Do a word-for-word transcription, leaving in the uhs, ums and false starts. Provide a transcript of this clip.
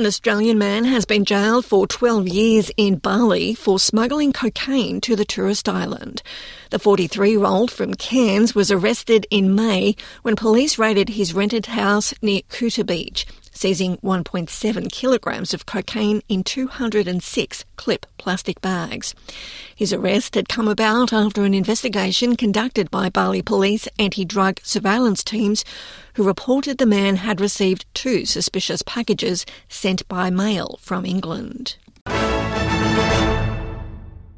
An Australian man has been jailed for twelve years in Bali for smuggling cocaine to the tourist island. The forty-three-year-old from Cairns was arrested in May when police raided his rented house near Kuta Beach, seizing one point seven kilograms of cocaine in two hundred six clip plastic bags. His arrest had come about after an investigation conducted by Bali Police anti-drug surveillance teams who reported the man had received two suspicious packages sent by mail from England.